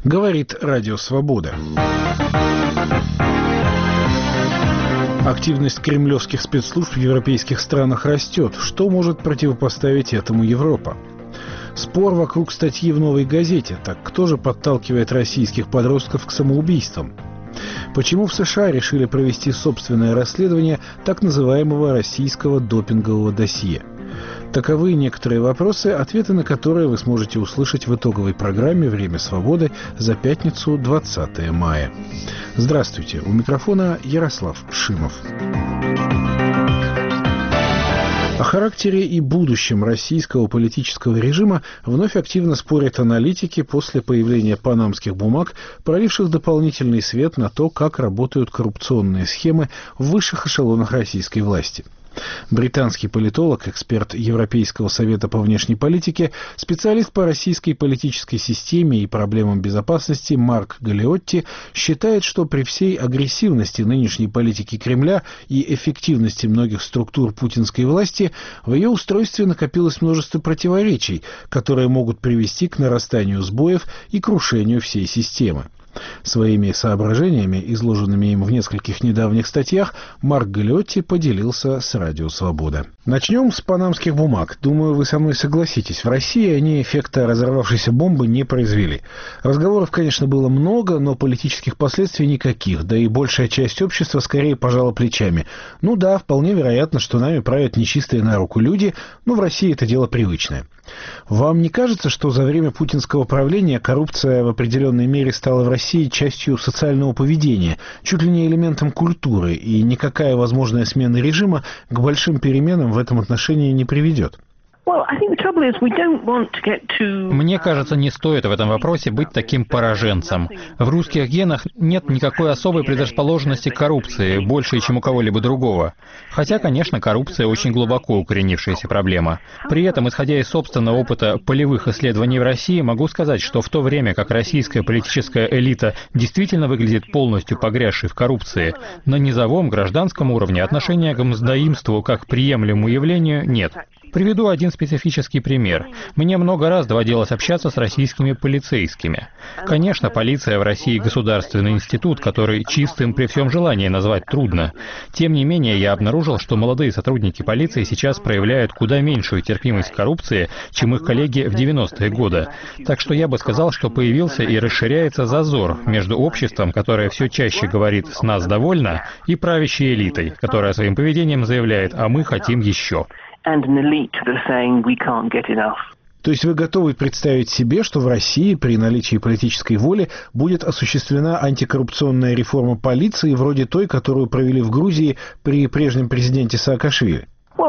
Говорит Радио Свобода. Активность кремлевских спецслужб в европейских странах растет. Что может противопоставить этому Европа? Спор вокруг статьи в «Новой газете». Так кто же подталкивает российских подростков к самоубийствам? Почему в США решили провести собственное расследование так называемого российского допингового досье? Таковы некоторые вопросы, ответы на которые вы сможете услышать в итоговой программе «Время свободы» за пятницу, 20 мая. Здравствуйте, у микрофона Ярослав Шимов. О характере и будущем российского политического режима вновь активно спорят аналитики после появления панамских бумаг, проливших дополнительный свет на то, как работают коррупционные схемы в высших эшелонах российской власти. Британский политолог, эксперт Европейского совета по внешней политике, специалист по российской политической системе и проблемам безопасности Марк Галиотти считает, что при всей агрессивности нынешней политики Кремля и эффективности многих структур путинской власти в ее устройстве накопилось множество противоречий, которые могут привести к нарастанию сбоев и крушению всей системы. Своими соображениями, изложенными им в нескольких недавних статьях, Марк Галиотти поделился с Радио Свобода. Начнем с панамских бумаг. Думаю, вы со мной согласитесь. В России они эффекта разорвавшейся бомбы не произвели. Разговоров, конечно, было много, но политических последствий никаких, да и большая часть общества скорее пожала плечами. Ну да, вполне вероятно, что нами правят нечистые на руку люди, но в России это дело привычное. Вам не кажется, что за время путинского правления коррупция в определенной мере стала в России частью социального поведения, чуть ли не элементом культуры, и никакая возможная смена режима к большим переменам в этом отношении не приведет? Мне кажется, не стоит в этом вопросе быть таким пораженцем. В русских генах нет никакой особой предрасположенности к коррупции, больше, чем у кого-либо другого. Хотя, конечно, коррупция очень глубоко укоренившаяся проблема. При этом, исходя из собственного опыта полевых исследований в России, могу сказать, что в то время как российская политическая элита действительно выглядит полностью погрязшей в коррупции, на низовом гражданском уровне отношения к мздоимству как к приемлемому явлению нет. Приведу один специфический пример. Мне много раз доводилось общаться с российскими полицейскими. Конечно, полиция в России государственный институт, который чистым при всем желании назвать трудно. Тем не менее, я обнаружил, что молодые сотрудники полиции сейчас проявляют куда меньшую терпимость к коррупции, чем их коллеги в 90-е годы. Так что я бы сказал, что появился и расширяется зазор между обществом, которое все чаще говорит «с нас довольно», и правящей элитой, которая своим поведением заявляет «а мы хотим еще». То есть вы готовы представить себе, что в России при наличии политической воли будет осуществлена антикоррупционная реформа полиции вроде той, которую провели в Грузии при прежнем президенте Саакашвили?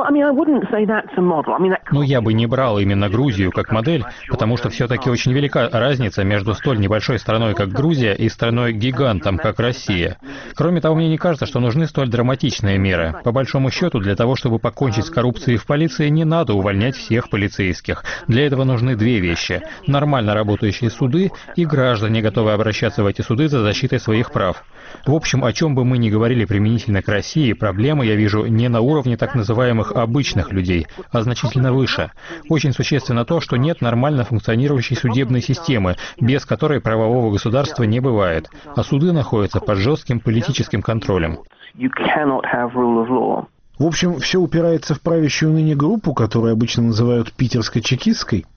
Но я бы не брал именно Грузию как модель, потому что все-таки очень велика разница между столь небольшой страной, как Грузия, и страной-гигантом, как Россия. Кроме того, мне не кажется, что нужны столь драматичные меры. По большому счету, для того, чтобы покончить с коррупцией в полиции, не надо увольнять всех полицейских. Для этого нужны две вещи: нормально работающие суды и граждане, готовые обращаться в эти суды за защитой своих прав. В общем, о чем бы мы ни говорили применительно к России, проблемы я вижу не на уровне так называемых обычных людей, а значительно выше. Очень существенно то, что нет нормально функционирующей судебной системы, без которой правового государства не бывает, а суды находятся под жестким политическим контролем. В общем, все упирается в правящую ныне группу, которую обычно называют питерско-чекистской.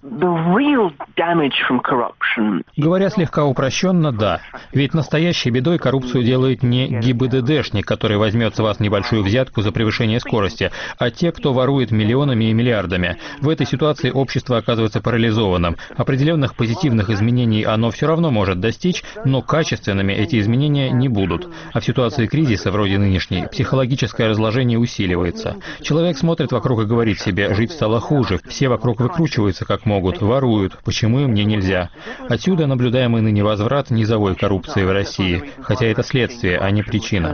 Говоря слегка упрощенно, да. Ведь настоящей бедой коррупцию делает не ГИБДДшник, который возьмет с вас небольшую взятку за превышение скорости, а те, кто ворует миллионами и миллиардами. В этой ситуации общество оказывается парализованным. Определенных позитивных изменений оно все равно может достичь, но качественными эти изменения не будут. А в ситуации кризиса, вроде нынешней, психологическое разложение усиливается. Человек смотрит вокруг и говорит себе: жить стало хуже, все вокруг выкручиваются как могут, воруют, почему и мне нельзя. Отсюда наблюдаемый ныне возврат низовой коррупции в России, хотя это следствие, а не причина.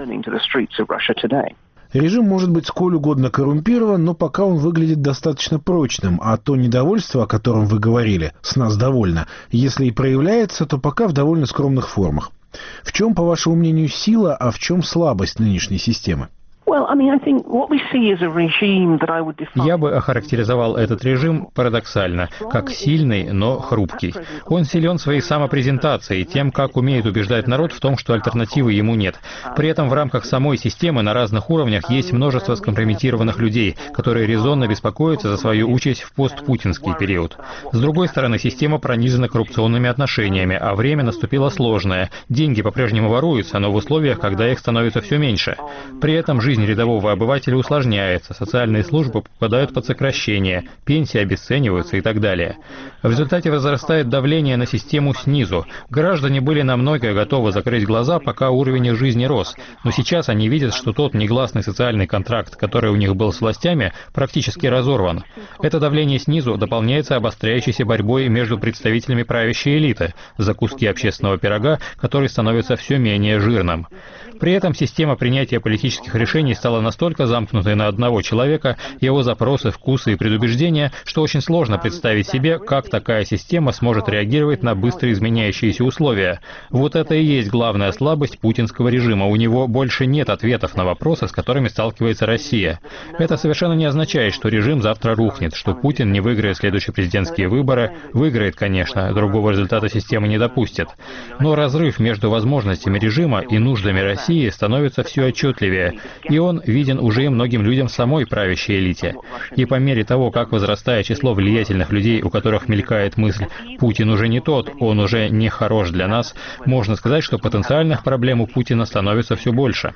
Режим может быть сколь угодно коррумпирован, но пока он выглядит достаточно прочным, а то недовольство, о котором вы говорили, «с нас довольно», если и проявляется, то пока в довольно скромных формах. В чем, по вашему мнению, сила, а в чем слабость нынешней системы? Я бы охарактеризовал этот режим парадоксально, как сильный, но хрупкий. Он силен своей самопрезентацией, тем, как умеет убеждать народ в том, что альтернативы ему нет. При этом в рамках самой системы на разных уровнях есть множество скомпрометированных людей, которые резонно беспокоятся за свою участь в постпутинский период. С другой стороны, система пронизана коррупционными отношениями, а время наступило сложное. Деньги по-прежнему воруются, но в условиях, когда их становится все меньше. При этом жизнь рядового обывателя усложняется, социальные службы попадают под сокращение, пенсии обесцениваются и так далее. В результате возрастает давление на систему снизу. Граждане были на многое готовы закрыть глаза, пока уровень их жизни рос. Но сейчас они видят, что тот негласный социальный контракт, который у них был с властями, практически разорван. Это давление снизу дополняется обостряющейся борьбой между представителями правящей элиты за куски общественного пирога, который становится все менее жирным. При этом система принятия политических решений стала настолько замкнутой на одного человека, его запросы, вкусы и предубеждения, что очень сложно представить себе, как такая система сможет реагировать на быстро изменяющиеся условия. Вот это и есть главная слабость путинского режима. У него больше нет ответов на вопросы, с которыми сталкивается Россия. Это совершенно не означает, что режим завтра рухнет, что Путин не выиграет следующие президентские выборы. Выиграет, конечно, другого результата система не допустит. Но разрыв между возможностями режима и нуждами России становится все отчетливее, и он виден уже и многим людям в самой правящей элите. И по мере того, как возрастает число влиятельных людей, у которых мелькает мысль «Путин уже не тот, он уже не хорош для нас», можно сказать, что потенциальных проблем у Путина становится все больше.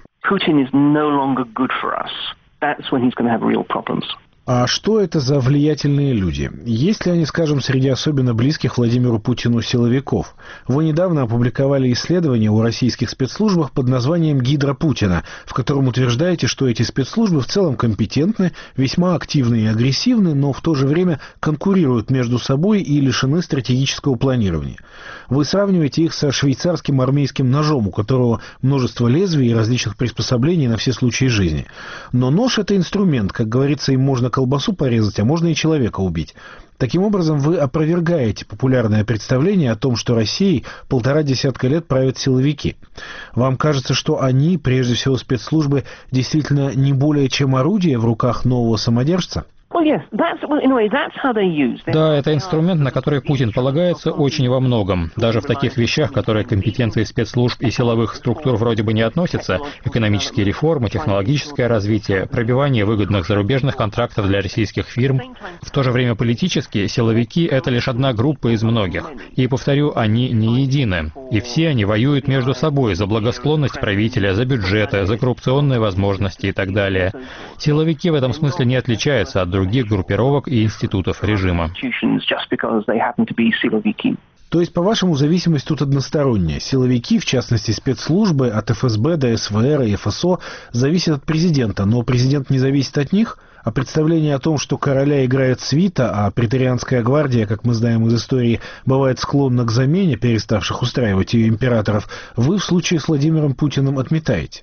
А что это за влиятельные люди? Есть ли они, скажем, среди особенно близких Владимиру Путину силовиков? Вы недавно опубликовали исследование о российских спецслужбах под названием «Гидра Путина», в котором утверждаете, что эти спецслужбы в целом компетентны, весьма активны и агрессивны, но в то же время конкурируют между собой и лишены стратегического планирования. Вы сравниваете их со швейцарским армейским ножом, у которого множество лезвий и различных приспособлений на все случаи жизни. Но нож — это инструмент, как говорится, им можно колбасу порезать, а можно и человека убить. Таким образом, вы опровергаете популярное представление о том, что Россией 1,5 десятка лет правят силовики. Вам кажется, что они, прежде всего спецслужбы, действительно не более чем орудие в руках нового самодержца? Да, это инструмент, на который Путин полагается очень во многом. Даже в таких вещах, которые к компетенции спецслужб и силовых структур вроде бы не относятся, экономические реформы, технологическое развитие, пробивание выгодных зарубежных контрактов для российских фирм. В то же время политические силовики — это лишь одна группа из многих. И, повторю, они не едины. И все они воюют между собой за благосклонность правителя, за бюджеты, за коррупционные возможности и так далее. Силовики в этом смысле не отличаются от других группировок и институтов режима. То есть, по-вашему, зависимость тут односторонняя. Силовики, в частности спецслужбы, от ФСБ до СВР и ФСО, зависят от президента, но президент не зависит от них? А представление о том, что короля играет свита, а преторианская гвардия, как мы знаем из истории, бывает склонна к замене переставших устраивать ее императоров, вы в случае с Владимиром Путиным отметаете?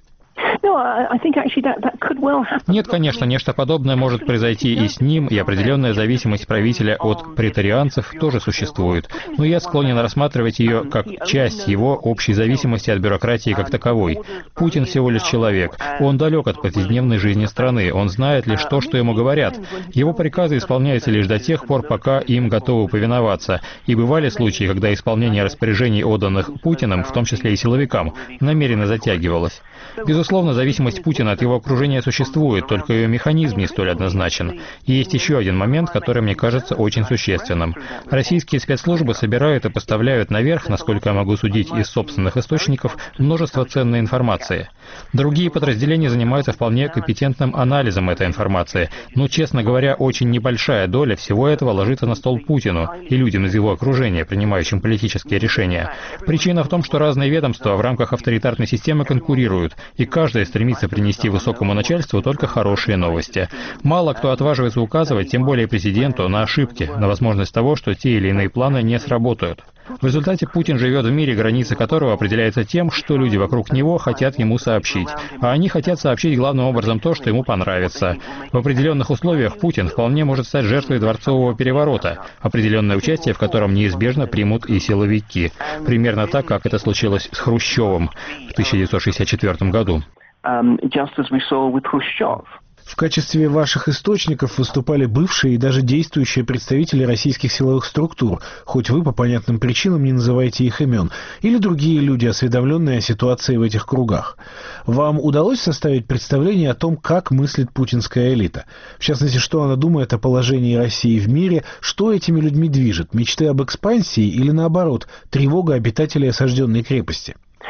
Нет, конечно, нечто подобное может произойти и с ним, и определенная зависимость правителя от преторианцев тоже существует. Но я склонен рассматривать ее как часть его общей зависимости от бюрократии как таковой. Путин всего лишь человек. Он далек от повседневной жизни страны. Он знает лишь то, что ему говорят. Его приказы исполняются лишь до тех пор, пока им готовы повиноваться. И бывали случаи, когда исполнение распоряжений, отданных Путиным, в том числе и силовикам, намеренно затягивалось. Безусловно, зависимость Путина от его окружения существует, только ее механизм не столь однозначен. И есть еще один момент, который мне кажется очень существенным. Российские спецслужбы собирают и поставляют наверх, насколько я могу судить из собственных источников, множество ценной информации. Другие подразделения занимаются вполне компетентным анализом этой информации, но, честно говоря, очень небольшая доля всего этого ложится на стол Путину и людям из его окружения, принимающим политические решения. Причина в том, что разные ведомства в рамках авторитарной системы конкурируют, и каждая стремится принести высокому начальству только хорошие новости. Мало кто отваживается указывать, тем более президенту, на ошибки, на возможность того, что те или иные планы не сработают. В результате Путин живет в мире, границы которого определяются тем, что люди вокруг него хотят ему сообщить. А они хотят сообщить главным образом то, что ему понравится. В определенных условиях Путин вполне может стать жертвой дворцового переворота, определенное участие в котором неизбежно примут и силовики. Примерно так, как это случилось с Хрущевым в 1964 году. В качестве ваших источников выступали бывшие и даже действующие представители российских силовых структур, хоть вы по понятным причинам не называете их имен, или другие люди, осведомленные о ситуации в этих кругах. Вам удалось составить представление о том, как мыслит путинская элита? В частности, что она думает о положении России в мире, что этими людьми движет, мечты об экспансии или, наоборот, тревога обитателей осажденной крепости?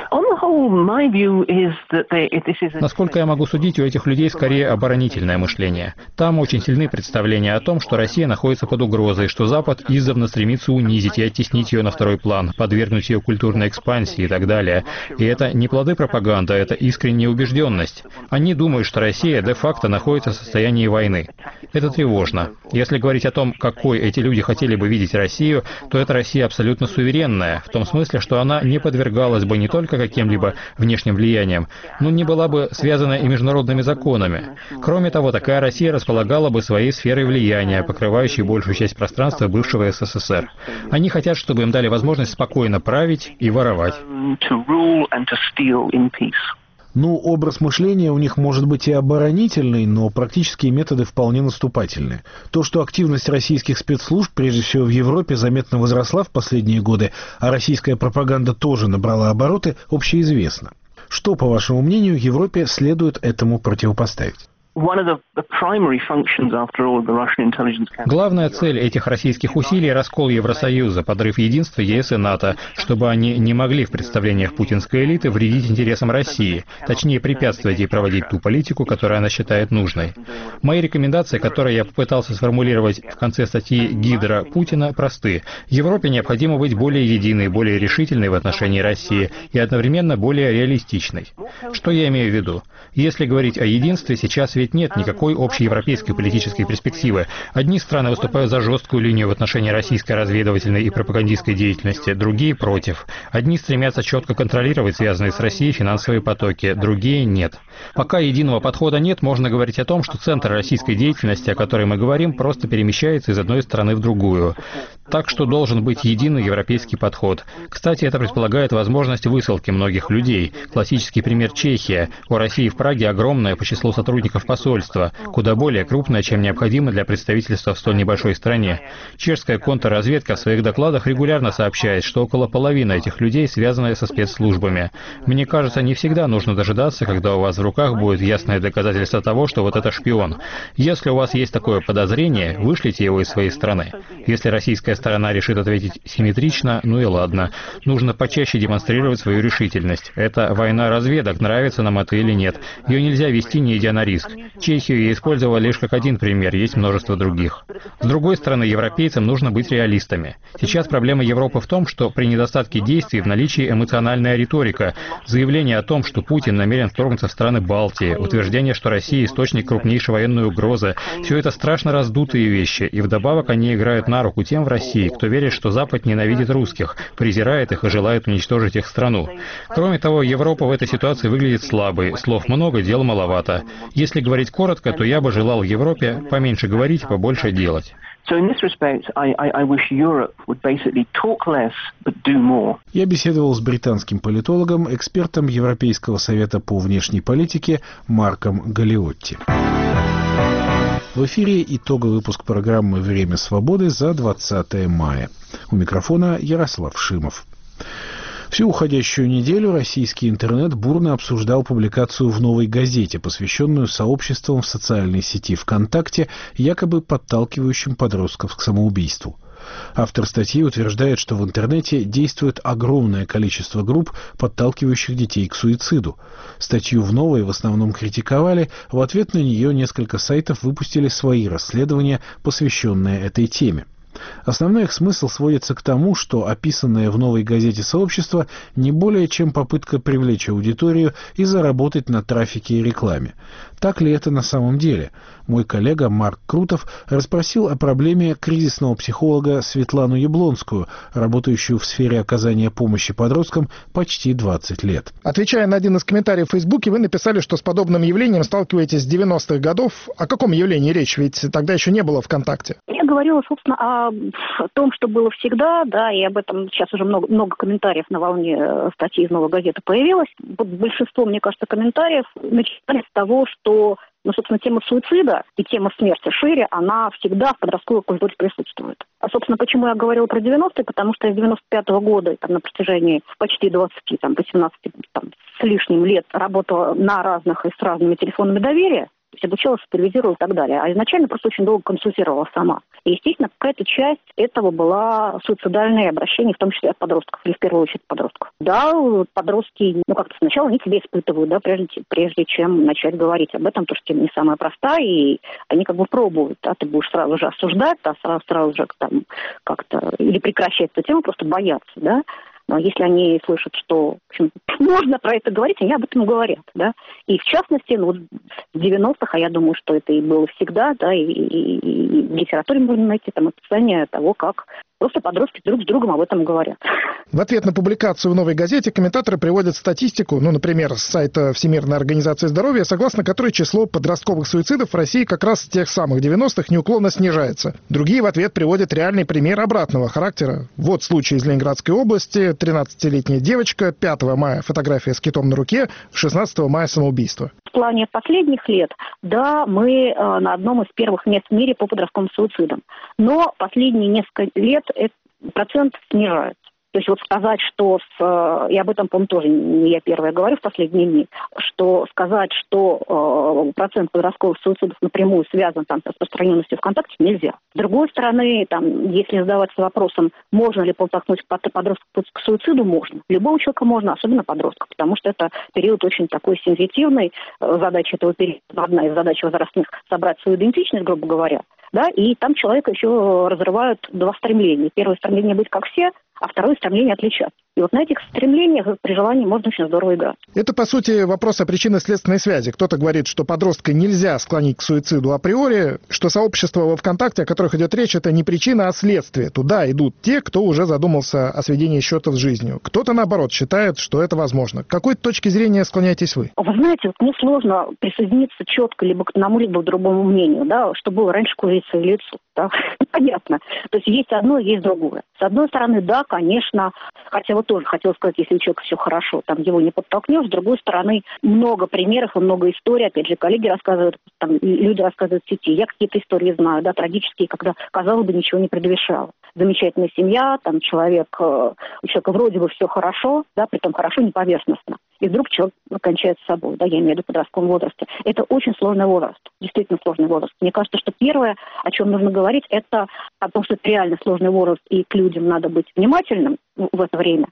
Насколько я могу судить, у этих людей скорее оборонительное мышление. Там очень сильны представления о том, что Россия находится под угрозой, что Запад издавна стремится унизить и оттеснить ее на второй план, подвергнуть ее культурной экспансии и так далее. И это не плоды пропаганды, это искренняя убежденность. Они думают, что Россия де-факто находится в состоянии войны. Это тревожно. Если говорить о том, какой эти люди хотели бы видеть Россию, то эта Россия абсолютно суверенная, в том смысле, что она не подвергалась бы не только каким-либо внешним влиянием, но не была бы связана и международными законами. Кроме того, такая Россия располагала бы своей сферой влияния, покрывающей большую часть пространства бывшего СССР. Они хотят, чтобы им дали возможность спокойно править и воровать. Ну, образ мышления у них может быть и оборонительный, но практические методы вполне наступательные. То, что активность российских спецслужб, прежде всего в Европе, заметно возросла в последние годы, а российская пропаганда тоже набрала обороты, общеизвестно. Что, по вашему мнению, Европе следует этому противопоставить? Главная цель этих российских усилий – раскол Евросоюза, подрыв единства ЕС и НАТО, чтобы они не могли в представлениях путинской элиты вредить интересам России, точнее препятствовать ей проводить ту политику, которую она считает нужной. Мои рекомендации, которые я попытался сформулировать в конце статьи «Гидра Путина», просты. Европе необходимо быть более единой, более решительной в отношении России и одновременно более реалистичной. Что я имею в виду? Если говорить о единстве, сейчас ведь нет никакой общеевропейской политической перспективы. Одни страны выступают за жесткую линию в отношении российской разведывательной и пропагандистской деятельности, другие против. Одни стремятся четко контролировать связанные с Россией финансовые потоки, другие нет. Пока единого подхода нет, можно говорить о том, что центр российской деятельности, о которой мы говорим, просто перемещается из одной страны в другую. Так что должен быть единый европейский подход. Кстати, это предполагает возможность высылки многих людей. Классический пример Чехия. У России в Праге огромное по числу сотрудников посольства, куда более крупное, чем необходимо для представительства в столь небольшой стране. Чешская контрразведка в своих докладах регулярно сообщает, что около половины этих людей связаны со спецслужбами. Мне кажется, не всегда нужно дожидаться, когда у вас в руках будет ясное доказательство того, что вот это шпион. Если у вас есть такое подозрение, вышлите его из своей страны. Если российская сторона решит ответить симметрично, ну и ладно. Нужно почаще демонстрировать свою решительность. Это война разведок, нравится нам это или нет. Ее нельзя вести, не идя на риск. Чехию я использовал лишь как один пример, есть множество других. С другой стороны, европейцам нужно быть реалистами. Сейчас проблема Европы в том, что при недостатке действий в наличии эмоциональная риторика, заявление о том, что Путин намерен вторгнуться в страны Балтии, утверждение, что Россия источник крупнейшей военной угрозы, все это страшно раздутые вещи, и вдобавок они играют на руку тем в России, кто верит, что Запад ненавидит русских, презирает их и желает уничтожить их страну. Кроме того, Европа в этой ситуации выглядит слабой, слов много, дел маловато. Если говорить коротко, то я бы желал Европе поменьше говорить и побольше делать. Я беседовал с британским политологом, экспертом Европейского совета по внешней политике Марком Галиотти. В эфире итоговый выпуск программы «Время свободы» за 20 мая. У микрофона Ярослав Шимов. Всю уходящую неделю российский интернет бурно обсуждал публикацию в «Новой газете», посвященную сообществам в социальной сети ВКонтакте, якобы подталкивающим подростков к самоубийству. Автор статьи утверждает, что в интернете действует огромное количество групп, подталкивающих детей к суициду. Статью в «Новой» в основном критиковали, в ответ на нее несколько сайтов выпустили свои расследования, посвященные этой теме. Основной их смысл сводится к тому, что описанное в «Новой газете» сообщество не более чем попытка привлечь аудиторию и заработать на трафике и рекламе. Так ли это на самом деле? Мой коллега Марк Крутов расспросил о проблеме кризисного психолога Светлану Яблонскую, работающую в сфере оказания помощи подросткам почти 20 лет. Отвечая на один из комментариев в Фейсбуке, вы написали, что с подобным явлением сталкиваетесь с 90-х годов. О каком явлении речь? Ведь тогда еще не было ВКонтакте. Я говорила, собственно, о о том, что было всегда, да, и об этом сейчас уже много комментариев на волне статьи из «Новой газеты» появилось. Вот большинство, мне кажется, комментариев начинали с того, что, собственно, тема суицида и тема смерти шире, она всегда в подростковой культуре присутствует. А, собственно, почему я говорила про 90-е? Потому что с 95-го года, на протяжении почти 18 с лишним лет работала на разных и с разными телефонами доверия, то есть обучалась, супервизировала и так далее. А изначально просто очень долго консультировала сама. И, естественно, какая-то часть этого была суицидальные обращения, в том числе от подростков, или в первую очередь подростков. Да, подростки, как-то сначала они тебя испытывают, да, прежде чем начать говорить об этом, потому что тема не самая простая, и они пробуют, а ты будешь сразу же осуждать, сразу же как-то или прекращать эту тему, просто бояться, да. Но если они слышат, что в общем, можно про это говорить, они об этом говорят, да. И в частности, в 90-х, а я думаю, что это и было всегда, да, и в литературе можно найти там описание того, как просто подростки друг с другом об этом говорят. В ответ на публикацию в «Новой газете» комментаторы приводят статистику, например, с сайта Всемирной организации здоровья, согласно которой число подростковых суицидов в России как раз с тех самых 90-х неуклонно снижается. Другие в ответ приводят реальный пример обратного характера. Вот случай из Ленинградской области. 13-летняя девочка, 5 мая фотография с китом на руке, 16 мая самоубийство. В плане последних лет, да, мы на одном из первых мест в мире по подростковым суицидам. Но последние несколько лет этот процент снижается. То есть сказать, что и об этом, по-моему, тоже не я первая говорю в последние дни, что сказать, что процент подростковых суицидов напрямую связан с распространенностью ВКонтакте, нельзя. С другой стороны, если задаваться вопросом, можно ли подтолкнуть подростка к суициду, можно. Любого человека можно, особенно подростка, потому что это период очень такой сензитивный. Задача этого периода, одна из задач возрастных, собрать свою идентичность, грубо говоря. Да, и там человека еще разрывают два стремления. Первое стремление быть как все, а второе стремление отличаться. И на этих стремлениях при желании можно очень здорово играть. Это, по сути, вопрос о причинно-следственной связи. Кто-то говорит, что подростка нельзя склонить к суициду априори, что сообщество во ВКонтакте, о которых идет речь, это не причина, а следствие. Туда идут те, кто уже задумался о сведении счетов с жизнью. Кто-то, наоборот, считает, что это возможно. К какой точке зрения склоняетесь вы? Вы знаете, мне сложно присоединиться четко либо к одному, либо к другому мнению, да, что было раньше курица или яйцо. Да? Понятно. То есть одно, есть другое. С одной стороны, да, конечно, хотя тоже хотела сказать, если у человека все хорошо, его не подтолкнешь. С другой стороны, много примеров и много историй, опять же, коллеги рассказывают, люди рассказывают в сети. Я какие-то истории знаю, да, трагические, когда, казалось бы, ничего не предвещало. Замечательная семья, у человека вроде бы все хорошо, да, притом хорошо не поверхностно. И вдруг человек кончает с собой, да, я имею в виду в подростковом возрасте. Это очень сложный возраст, действительно сложный возраст. Мне кажется, что первое, о чем нужно говорить, это о том, что это реально сложный возраст, и к людям надо быть внимательным в это время.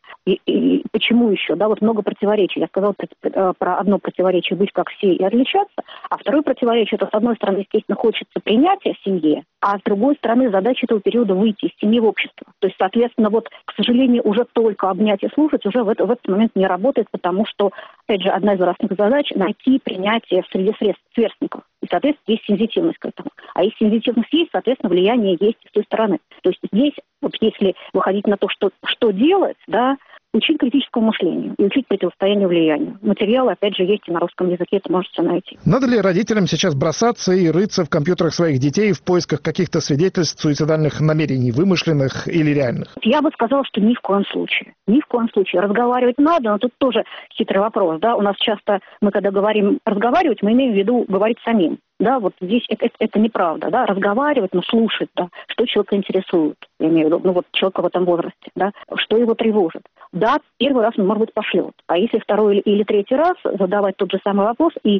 И почему еще? Да, много противоречий. Я сказала про одно противоречие — быть как все и отличаться, а второе противоречие — это, с одной стороны, естественно, хочется принятия в семье, а с другой стороны, задача этого периода — выйти из семьи в общество. То есть, соответственно, к сожалению, уже только обнять и слушать уже в этот момент не работает, потому что, опять же, одна из возрастных задач — найти принятие среди сверстников. И, соответственно, есть сензитивность к этому. А если сензитивность есть, соответственно, влияние есть с той стороны. То есть здесь, если выходить на то, что делать, да, учить критическому мышлению и учить противостоянию влиянию. Материалы, опять же, есть и на русском языке, это можете найти. Надо ли родителям сейчас бросаться и рыться в компьютерах своих детей в поисках каких-то свидетельств суицидальных намерений, вымышленных или реальных? Я бы сказала, что ни в коем случае. Ни в коем случае. Разговаривать надо, но тут тоже хитрый вопрос. Да? У нас часто, мы когда говорим разговаривать, мы имеем в виду говорить самим. Да, здесь это неправда, да, разговаривать, но слушать, да, что человека интересует, я имею в виду, человека в этом возрасте, да, что его тревожит. Да, первый раз он, может быть, пошлет, а если второй или третий раз задавать тот же самый вопрос и,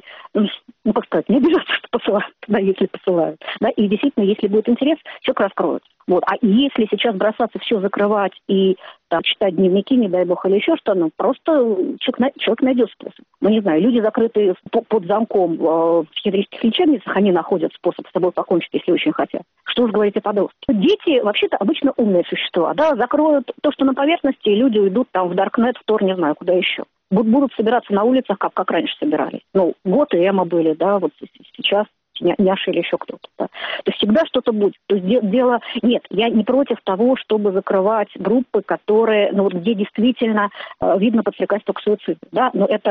не обижаться, что посылают, да, если посылают, да, и действительно, если будет интерес, человек раскроется. А если сейчас бросаться все закрывать и читать дневники, не дай бог, или еще что-то, просто человек найдет способ. Не знаю, люди, закрытые под замком в психиатрических лечебницах, они находят способ с собой покончить, если очень хотят. Что уж говорить о подростках. Дети вообще-то обычно умные существа, да, закроют то, что на поверхности, и люди уйдут в Даркнет, в Тор, не знаю, куда еще. Будут собираться на улицах, как раньше собирались. Год и Эма были, да, сейчас Няша или еще кто-то. Да. То есть всегда что-то будет. То есть дело... Нет, я не против того, чтобы закрывать группы, которые, где действительно видно подстрекательство к суициду. Да? Но это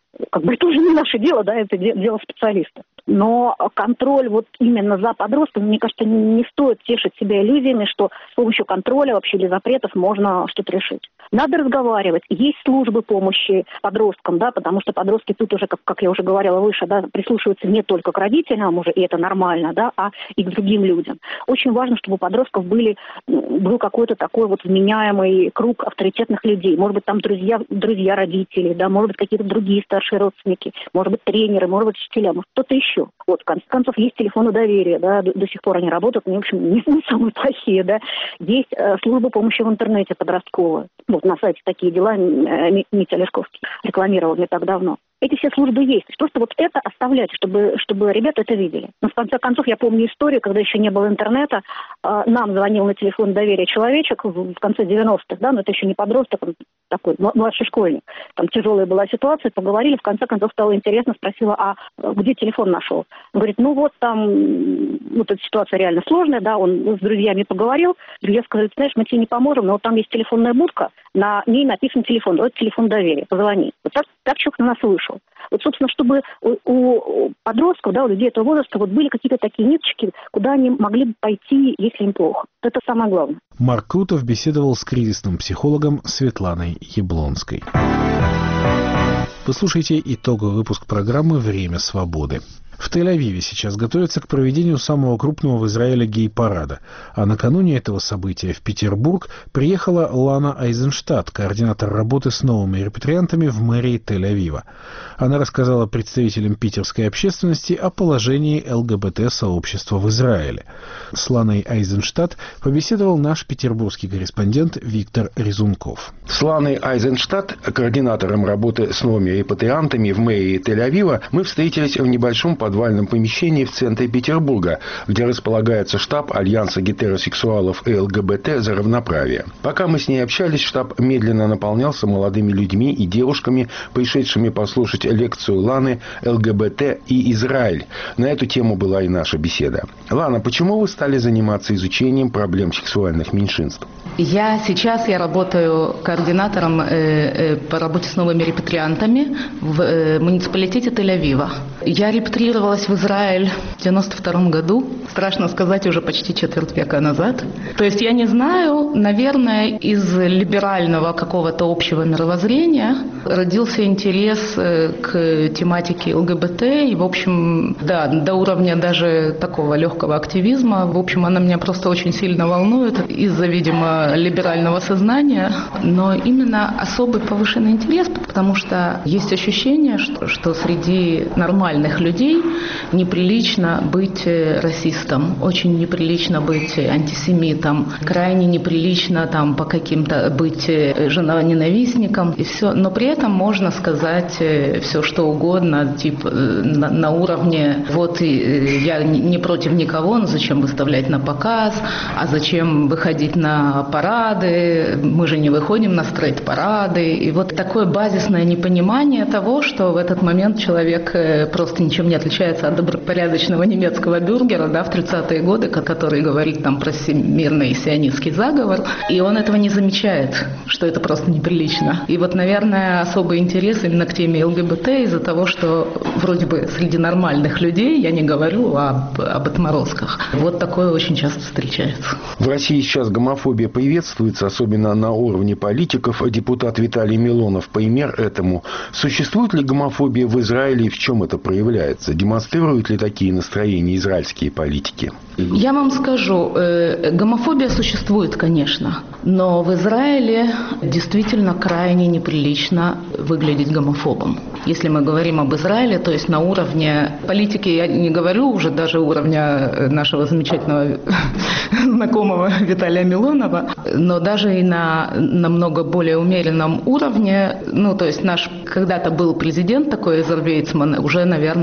как бы это уже не наше дело, да, это дело специалистов. Но контроль вот именно за подростками, мне кажется, не стоит тешить себя иллюзиями, что с помощью контроля вообще или запретов можно что-то решить. Надо разговаривать. Есть службы помощи подросткам, да, потому что подростки тут уже, как я уже говорила выше, да, прислушиваются не только к родителям уже, и это нормально, да, а и к другим людям. Очень важно, чтобы у подростков был какой-то такой вот вменяемый круг авторитетных людей. Может быть, там друзья родителей, да, может быть, какие-то другие старшие родственники, может быть, тренеры, может быть, учителя, может, кто-то еще. Вот, в конце концов, есть телефоны доверия, да, до сих пор они работают, но, в общем, не самые плохие, да. Есть служба помощи в интернете подростковая. Вот на сайте «Такие дела» Митя Олешковский рекламировал не так давно. Эти все службы есть. Просто вот это оставлять, чтобы ребята это видели. Но в конце концов, я помню историю, когда еще не было интернета, нам звонил на телефон доверия человечек в конце 90-х, да, но это еще не подросток, он такой младший школьник. Там тяжелая была ситуация, поговорили, в конце концов стало интересно, спросила, а где телефон нашел? Он говорит, ну вот там, вот эта ситуация реально сложная, да, он с друзьями поговорил, друзья сказали, знаешь, мы тебе не поможем, но вот там есть телефонная будка, на ней написан телефон, вот телефон доверия, позвони. Вот так человек на нас вышел. Вот, собственно, чтобы у подростков, да, у людей этого возраста вот были какие-то такие ниточки, куда они могли бы пойти, если им плохо. Это самое главное. Марк Крутов беседовал с кризисным психологом Светланой Яблонской. Вы слушаете итоговый выпуск программы «Время свободы». В Тель-Авиве сейчас готовятся к проведению самого крупного в Израиле гей-парада, а накануне этого события в Петербург приехала Лана Айзенштадт, координатор работы с новыми репатриантами в мэрии Тель-Авива. Она рассказала представителям питерской общественности о положении ЛГБТ-сообщества в Израиле. С Ланой Айзенштадт побеседовал наш петербургский корреспондент Виктор Резунков. С Ланой Айзенштадт, координатором работы с новыми репатриантами в мэрии Тель-Авива, мы встретились в небольшом подвальном помещении в центре Петербурга, где располагается штаб Альянса гетеросексуалов и ЛГБТ за равноправие. Пока мы с ней общались, штаб медленно наполнялся молодыми людьми и девушками, пришедшими послушать лекцию Ланы «ЛГБТ и Израиль». На эту тему была и наша беседа. Лана, почему вы стали заниматься изучением проблем сексуальных меньшинств? Сейчас я работаю координатором по работе с новыми репатриантами в муниципалитете Тель-Авива. Я репатрировалась в Израиль в 1992 году. Страшно сказать, уже почти четверть века назад. То есть я не знаю, наверное, из либерального какого-то общего мировоззрения родился интерес к тематике ЛГБТ. И, в общем, да, до уровня даже такого легкого активизма. В общем, она меня просто очень сильно волнует из-за, видимо, либерального сознания. Но именно особый повышенный интерес, потому что есть ощущение, что среди нормальных людей неприлично быть расистом, очень неприлично быть антисемитом, крайне неприлично там по каким-то быть женоненавистником и все. Но при этом можно сказать все, что угодно, типа на уровне вот я не против никого, но зачем выставлять на показ, а зачем выходить на парады, мы же не выходим на стрейт-парады. И вот такое базисное непонимание того, что в этот момент человек просто ничем не отличается от добропорядочного немецкого бюргера, да, в 30-е годы, который говорит там про всемирный сионистский заговор, и он этого не замечает, что это просто неприлично. И вот, наверное, особый интерес именно к теме ЛГБТ из-за того, что вроде бы среди нормальных людей, я не говорю об отморозках, вот такое очень часто встречается. В России сейчас гомофобия приветствуется, особенно на уровне политиков. Депутат Виталий Милонов пример этому. Существует ли гомофобия в Израиле и в чем это проявляется? Демонстрируют ли такие настроения израильские политики? Я вам скажу, гомофобия существует, конечно, но в Израиле действительно крайне неприлично выглядеть гомофобом. Если мы говорим об Израиле, то есть на уровне политики, я не говорю уже даже уровня нашего замечательного знакомого Виталия Милонова, но даже и на намного более умеренном уровне, ну, то есть наш когда-то был президент такой Эзер Вейцман, уже, наверное, больше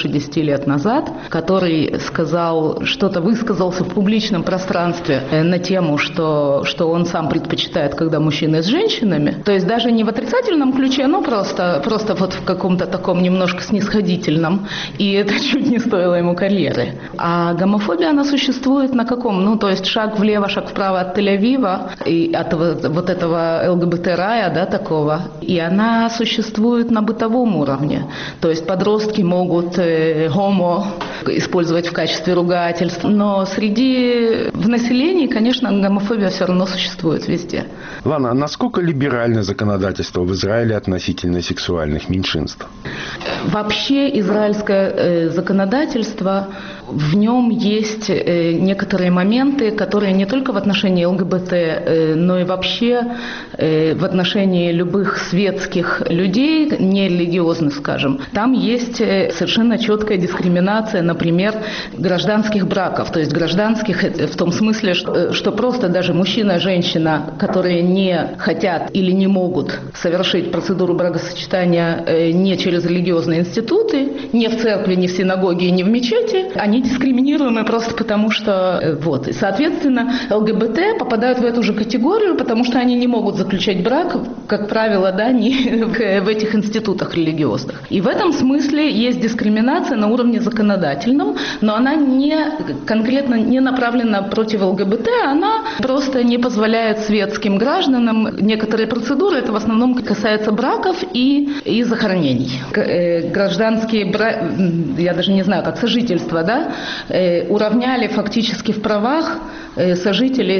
больше 10 лет назад, который высказался в публичном пространстве на тему, что он сам предпочитает, когда мужчины с женщинами. То есть даже не в отрицательном ключе, но просто вот в каком-то таком немножко снисходительном. И это чуть не стоило ему карьеры. А гомофобия, она существует на каком? То есть шаг влево, шаг вправо от Тель-Авива, и от вот этого ЛГБТ-рая, да, такого. И она существует на бытовом уровне. То есть подростки могут «homo» использовать в качестве ругательств. Но в населении, конечно, гомофобия все равно существует везде. Лана, а насколько либерально законодательство в Израиле относительно сексуальных меньшинств? Вообще израильское законодательство, в нем есть некоторые моменты, которые не только в отношении ЛГБТ, но и вообще в отношении любых светских людей, нерелигиозных, скажем. Там есть совершенно четкая дискриминация, например, гражданских браков. То есть гражданских в том смысле, что просто даже мужчина и женщина, которые не хотят или не могут совершить процедуру бракосочетания не через религиозные институты, не в церкви, не в синагоге, не в мечети, они дискриминируемы просто потому, что И, соответственно, ЛГБТ попадают в эту же категорию, потому что они не могут заключать брак, как правило, в этих институтах религиозных. И в этом смысле есть дискриминация на уровне законодательном, но она конкретно не направлена против ЛГБТ, она просто не позволяет светским гражданам некоторые процедуры, это в основном касается браков и захоронений. Гражданские браки, я даже не знаю, как сожительство, уравняли фактически в правах сожителей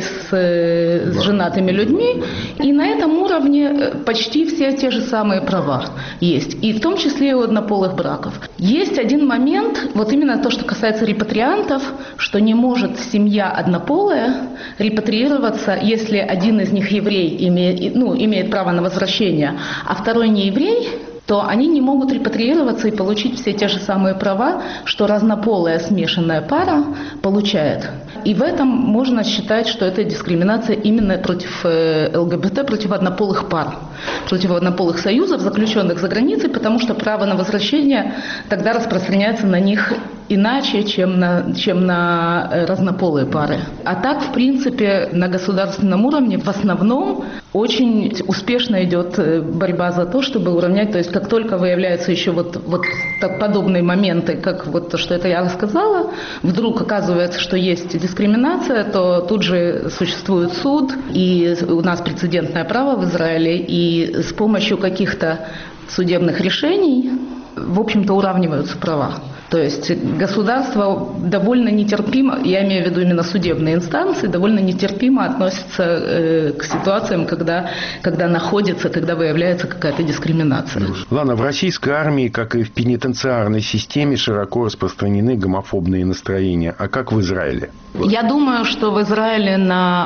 с женатыми людьми, и на этом уровне почти все те же самые права есть, и в том числе и у однополых браков. Есть один момент, именно то, что касается репатриантов, что не может семья однополая репатриироваться, если один из них еврей имеет право на возвращение, а второй не еврей, то они не могут репатриироваться и получить все те же самые права, что разнополая смешанная пара получает. И в этом можно считать, что это дискриминация именно против ЛГБТ, против однополых пар, против однополых союзов, заключенных за границей, потому что право на возвращение тогда распространяется на них иначе, чем на разнополые пары. А так, в принципе, на государственном уровне в основном очень успешно идет борьба за то, чтобы уравнять. То есть, как только выявляются еще подобные моменты, как то, что это я рассказала, вдруг оказывается, что есть дискриминация, то тут же существует суд, и у нас прецедентное право в Израиле, и с помощью каких-то судебных решений, в общем-то, уравниваются права. То есть государство довольно нетерпимо, я имею в виду именно судебные инстанции, довольно нетерпимо относятся к ситуациям, когда выявляется какая-то дискриминация. Лана, в российской армии, как и в пенитенциарной системе, широко распространены гомофобные настроения. А как в Израиле? Я думаю, что в Израиле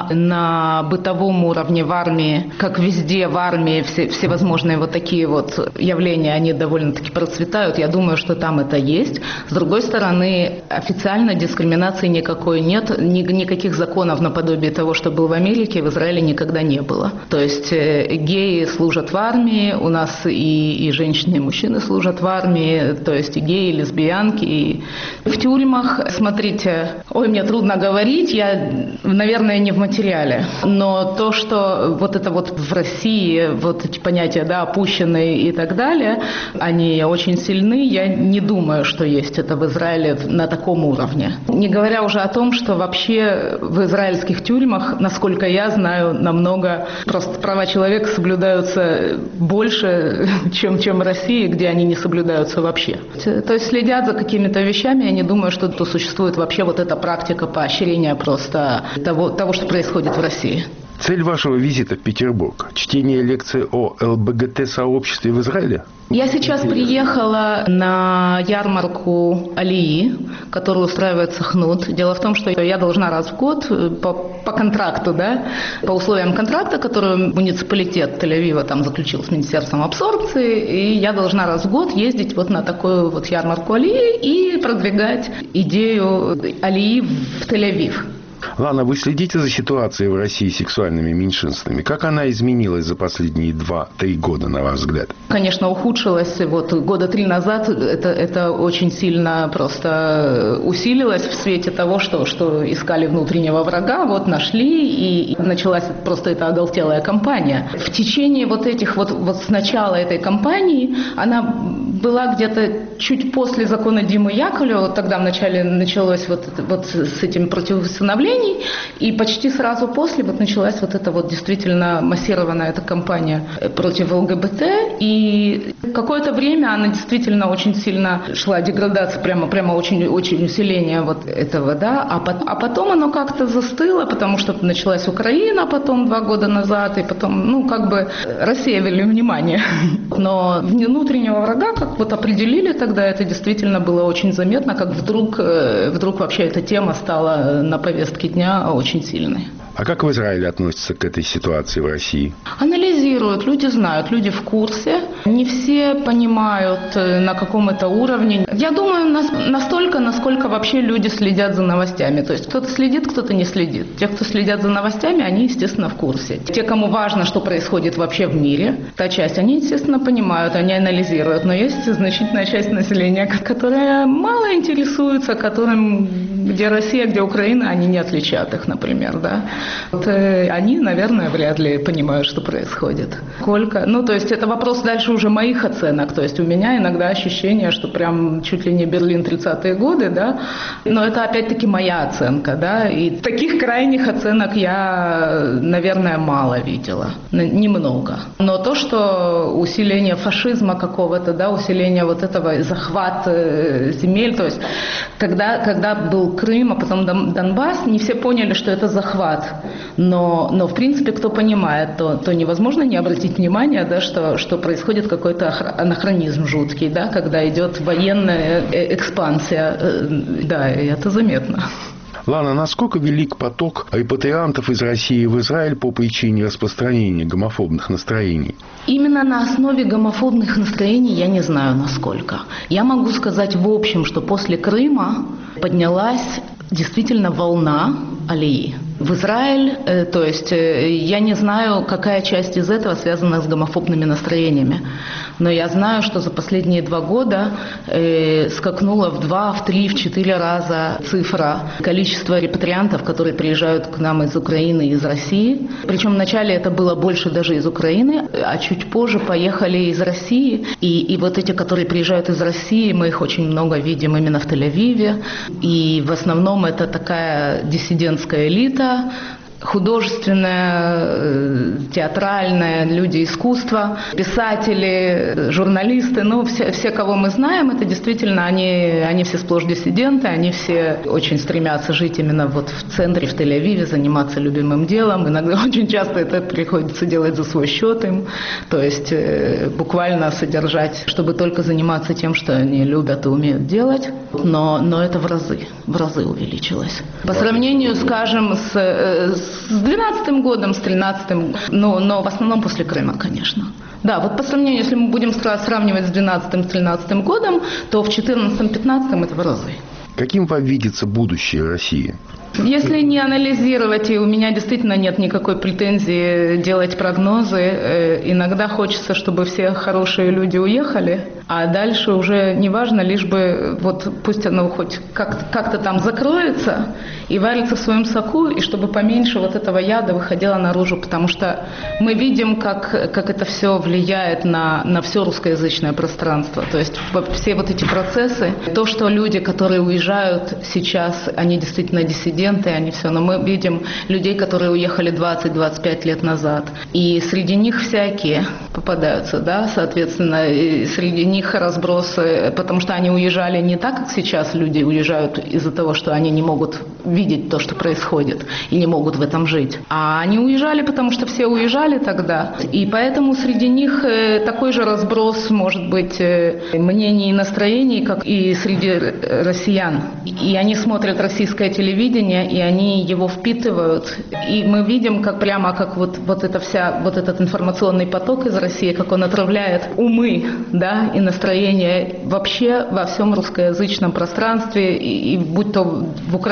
на бытовом уровне в армии, как везде в армии, всевозможные такие явления, они довольно-таки процветают. Я думаю, что там это есть. С другой стороны, официально дискриминации никакой нет. Никаких законов наподобие того, что было в Америке, в Израиле никогда не было. То есть геи служат в армии, у нас и женщины, и мужчины служат в армии, то есть и геи, и лесбиянки. И в тюрьмах, смотрите, мне трудно говорить, я, наверное, не в материале. Но то, что это в России, эти понятия, опущенные и так далее, они очень сильны. Я не думаю, что есть это в Израиле на таком уровне. Не говоря уже о том, что вообще в израильских тюрьмах, насколько я знаю, намного просто права человека соблюдаются больше, чем в России, где они не соблюдаются вообще. То есть следят за какими-то вещами, я не думаю, что тут существует вообще эта практика поощрения просто того, что происходит в России. Цель вашего визита в Петербург – чтение лекции о ЛГБТ-сообществе в Израиле? Я сейчас приехала на ярмарку Алии, которую устраивает Сахнут. Дело в том, что я должна раз в год по контракту, по условиям контракта, который муниципалитет Тель-Авива там заключил с Министерством абсорбции, и я должна раз в год ездить на такую ярмарку Алии и продвигать идею Алии в Тель-Авив. Лана, вы следите за ситуацией в России с сексуальными меньшинствами? Как она изменилась за последние 2-3 года, на ваш взгляд? Конечно, ухудшилась. Вот года 3 назад это очень сильно просто усилилось в свете того, что искали внутреннего врага, вот нашли, и началась просто эта оголтелая кампания. В течение вот этих вот с начала этой кампании, она была где-то чуть после закона Димы Яковлева, вот тогда вначале началось вот с этим противоусыновлений, и почти сразу после вот началась вот эта вот действительно массированная эта кампания против ЛГБТ, и какое-то время она действительно очень сильно шла деградация, прямо очень усиление вот этого, да, а потом оно как-то застыло, потому что началась Украина потом 2 года назад, и потом, рассеивали внимание. Но внутреннего врага, как вот определили тогда, это действительно было очень заметно, как вдруг вообще эта тема стала на повестке дня очень сильной. А как в Израиле относятся к этой ситуации в России? Анализируют, люди знают, люди в курсе. Не все понимают, на каком это уровне. Я думаю, настолько, насколько вообще люди следят за новостями. То есть кто-то следит, кто-то не следит. Те, кто следят за новостями, они, естественно, в курсе. Те, кому важно, что происходит вообще в мире, та часть, они, естественно, понимают, они анализируют. Но есть значительная часть населения, которая мало интересуется, где Россия, где Украина, они не отличат их, например, да. Вот, они, наверное, вряд ли понимают, что происходит. То есть это вопрос дальше уже моих оценок. То есть у меня иногда ощущение, что прям чуть ли не Берлин 30-е годы, да. Но это опять-таки моя оценка, да. И таких крайних оценок я, наверное, мало видела. Немного. Но то, что усиление фашизма какого-то, да, усиление вот этого, захват земель, то есть когда был Крым, а потом Донбасс, не все поняли, что это захват. Но в принципе, кто понимает, то невозможно не обратить внимание, да, что происходит какой-то анахронизм жуткий, да, когда идет военная экспансия. Да, и это заметно. Лана, насколько велик поток репатриантов из России в Израиль по причине распространения гомофобных настроений? Именно на основе гомофобных настроений я не знаю, насколько. Я могу сказать в общем, что после Крыма поднялась действительно волна алии в Израиль, то есть я не знаю, какая часть из этого связана с гомофобными настроениями, но я знаю, что за последние 2 года скакнула в 2, в 3, в 4 раза цифра количества репатриантов, которые приезжают к нам из Украины и из России. Причем вначале это было больше даже из Украины, а чуть позже поехали из России. И вот эти, которые приезжают из России, мы их очень много видим именно в Тель-Авиве. И в основном это такая диссидентская элита, художественная, театральная, люди искусства, писатели, журналисты, все, кого мы знаем, это действительно, они все сплошь диссиденты, они все очень стремятся жить именно вот в центре, в Тель-Авиве, заниматься любимым делом. Иногда очень часто это приходится делать за свой счет им, то есть буквально содержать, чтобы только заниматься тем, что они любят и умеют делать, но это в разы увеличилось. По сравнению, скажем, с 2012 годом, с 2013, но в основном после Крыма, конечно. Да, вот по сравнению, если мы будем сравнивать с 2012, с 2013 годом, то в 2014-2015 это в разы. Каким вам видится будущее России? Если не анализировать, и у меня действительно нет никакой претензии делать прогнозы, иногда хочется, чтобы все хорошие люди уехали, а дальше уже неважно, лишь бы вот пусть оно хоть как-то там закроется и варится в своем соку, и чтобы поменьше вот этого яда выходило наружу, потому что мы видим, как это все влияет на все русскоязычное пространство. То есть все вот эти процессы, то, что люди, которые уезжают сейчас, они действительно диссиденты, они все, но мы видим людей, которые уехали 20-25 лет назад, и среди них всякие попадаются, да, соответственно, и среди них разбросы, потому что они уезжали не так, как сейчас люди уезжают из-за того, что они не могут видеть то, что происходит, и не могут в этом жить. А они уезжали, потому что все уезжали тогда, и поэтому среди них такой же разброс, может быть, мнений и настроений, как и среди россиян. И они смотрят российское телевидение, и они его впитывают. И мы видим, как вот этот информационный поток из России, как он отравляет умы, да, и настроение вообще во всем русскоязычном пространстве, и будь то в Украине,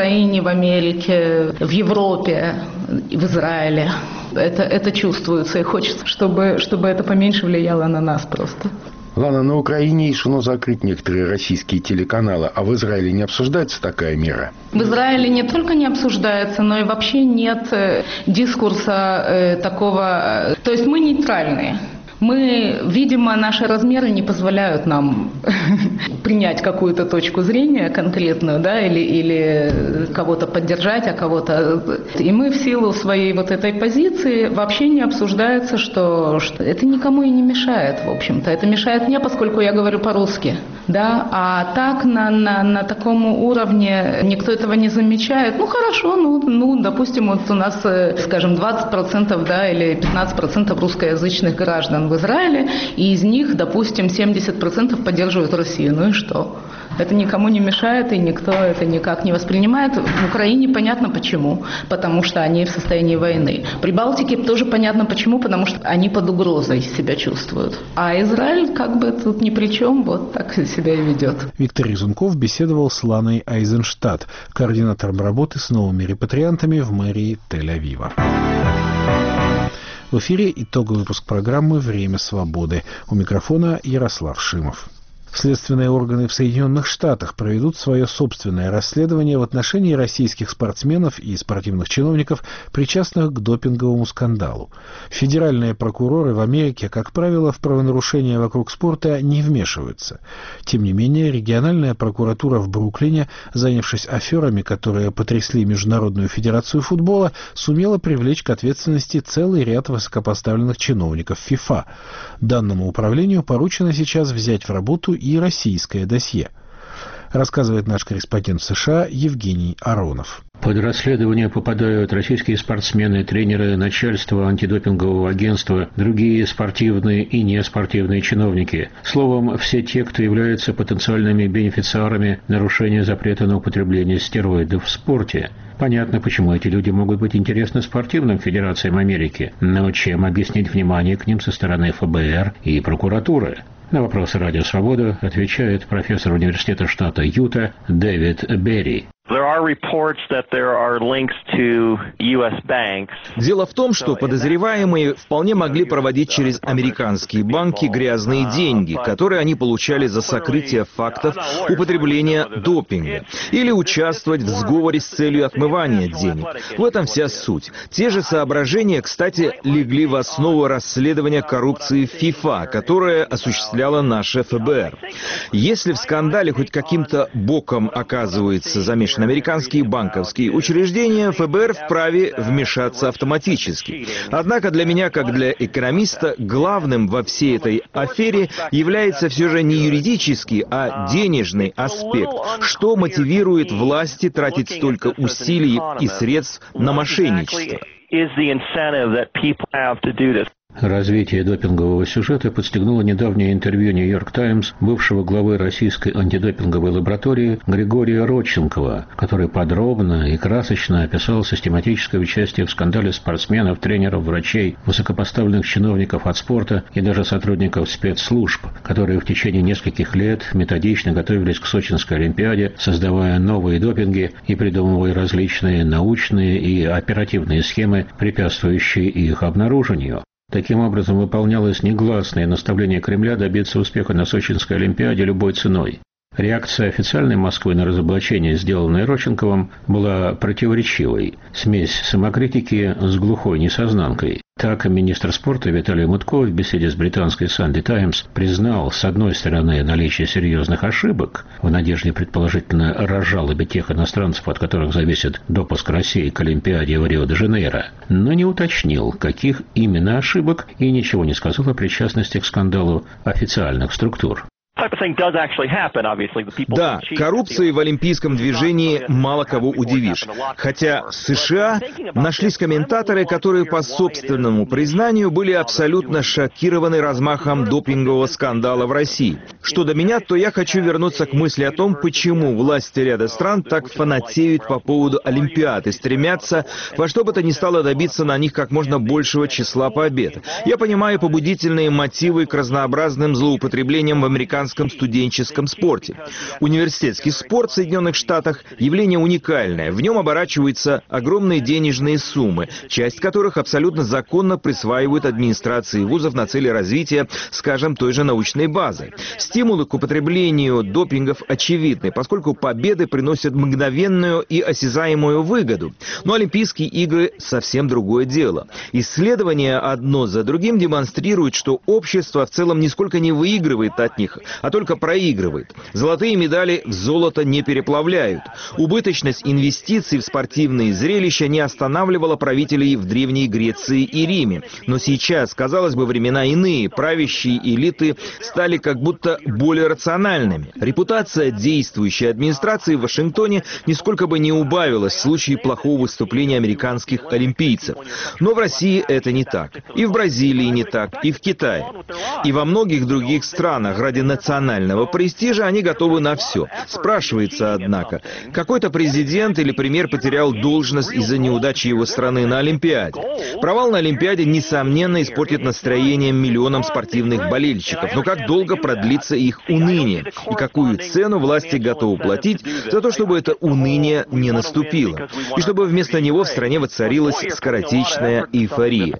в Америке, в Европе, в Израиле. Это чувствуется, и хочется, чтобы это поменьше влияло на нас просто. Ладно, на Украине решено закрыть некоторые российские телеканалы, а в Израиле не обсуждается такая мера? В Израиле не только не обсуждается, но и вообще нет дискурса такого... То есть мы нейтральные. Мы, видимо, наши размеры не позволяют нам принять какую-то точку зрения конкретную, да, или кого-то поддержать, а кого-то... И мы в силу своей вот этой позиции вообще не обсуждается, что это никому и не мешает, в общем-то. Это мешает мне, поскольку я говорю по-русски, да, а так на таком уровне никто этого не замечает. Ну, хорошо, допустим, вот у нас, скажем, 20%, да, или 15% русскоязычных граждан в Израиле, и из них, допустим, 70% поддерживают Россию. Ну и что? Это никому не мешает, и никто это никак не воспринимает. В Украине понятно почему. Потому что они в состоянии войны. При Балтике тоже понятно почему, потому что они под угрозой себя чувствуют. А Израиль как бы тут ни при чем, вот так себя и ведет. Виктор Резунков беседовал с Ланой Айзенштадт, координатором работы с новыми репатриантами в мэрии Тель-Авива. В эфире итоговый выпуск программы «Время свободы». У микрофона Ярослав Шимов. Следственные органы в Соединенных Штатах проведут свое собственное расследование в отношении российских спортсменов и спортивных чиновников, причастных к допинговому скандалу. Федеральные прокуроры в Америке, как правило, в правонарушения вокруг спорта не вмешиваются. Тем не менее, региональная прокуратура в Бруклине, занявшись аферами, которые потрясли Международную федерацию футбола, сумела привлечь к ответственности целый ряд высокопоставленных чиновников ФИФА. Данному управлению поручено сейчас взять в работу и российское досье, рассказывает наш корреспондент в США Евгений Аронов. Под расследование попадают российские спортсмены, тренеры, начальство антидопингового агентства, другие спортивные и неспортивные чиновники. Словом, все те, кто являются потенциальными бенефициарами нарушения запрета на употребление стероидов в спорте. Понятно, почему эти люди могут быть интересны спортивным федерациям Америки, но чем объяснить внимание к ним со стороны ФБР и прокуратуры? На вопросы «Радио Свобода» отвечает профессор университета штата Юта Дэвид Берри. Дело в том, что подозреваемые вполне могли проводить через американские банки грязные деньги, которые они получали за сокрытие фактов употребления допинга, или участвовать в сговоре с целью отмывания денег. В этом вся суть. Те же соображения, кстати, легли в основу расследования коррупции в ФИФА, которое осуществляло наше ФБР. Если в скандале хоть каким-то боком оказывается замешан американские банковские учреждения, ФБР вправе вмешаться автоматически. Однако для меня, как для экономиста, главным во всей этой афере является все же не юридический, а денежный аспект. Что мотивирует власти тратить столько усилий и средств на мошенничество? Развитие допингового сюжета подстегнуло недавнее интервью «Нью-Йорк Таймс» бывшего главы российской антидопинговой лаборатории Григория Родченкова, который подробно и красочно описал систематическое участие в скандале спортсменов, тренеров, врачей, высокопоставленных чиновников от спорта и даже сотрудников спецслужб, которые в течение нескольких лет методично готовились к Сочинской Олимпиаде, создавая новые допинги и придумывая различные научные и оперативные схемы, препятствующие их обнаружению. Таким образом, выполнялось негласное наставление Кремля добиться успеха на Сочинской Олимпиаде любой ценой. Реакция официальной Москвы на разоблачение, сделанное Родченковым, была противоречивой. Смесь самокритики с глухой несознанкой. Так, министр спорта Виталий Мутко в беседе с британской Sunday Times признал, с одной стороны, наличие серьезных ошибок, в надежде предположительно разжалобить тех иностранцев, от которых зависит допуск России к Олимпиаде в Рио-де-Жанейро, но не уточнил, каких именно ошибок, и ничего не сказал о причастности к скандалу официальных структур. Да, коррупцией в олимпийском движении мало кого удивишь. Хотя в США нашлись комментаторы, которые по собственному признанию были абсолютно шокированы размахом допингового скандала в России. Что до меня, то я хочу вернуться к мысли о том, почему власти ряда стран так фанатеют по поводу Олимпиад и стремятся во что бы то ни стало добиться на них как можно большего числа побед. Я понимаю побудительные мотивы к разнообразным злоупотреблениям в американском студенческом спорте. Университетский спорт в Соединенных Штатах – явление уникальное. В нем оборачиваются огромные денежные суммы, часть которых абсолютно законно присваивают администрации вузов на цели развития, скажем, той же научной базы. Стимулы к употреблению допингов очевидны, поскольку победы приносят мгновенную и осязаемую выгоду. Но Олимпийские игры – совсем другое дело. Исследования одно за другим демонстрируют, что общество в целом нисколько не выигрывает от них, а только проигрывает. Золотые медали в золото не переплавляют. Убыточность инвестиций в спортивные зрелища не останавливала правителей в Древней Греции и Риме. Но сейчас, казалось бы, времена иные. Правящие элиты стали как будто более рациональными. Репутация действующей администрации в Вашингтоне нисколько бы не убавилась в случае плохого выступления американских олимпийцев. Но в России это не так. И в Бразилии не так, и в Китае. И во многих других странах ради национального престижа они готовы на все. Спрашивается, однако, какой-то президент или премьер потерял должность из-за неудачи его страны на Олимпиаде. Провал на Олимпиаде, несомненно, испортит настроение миллионам спортивных болельщиков. Но как долго продлится их уныние? И какую цену власти готовы платить за то, чтобы это уныние не наступило? И чтобы вместо него в стране воцарилась скоротечная эйфория.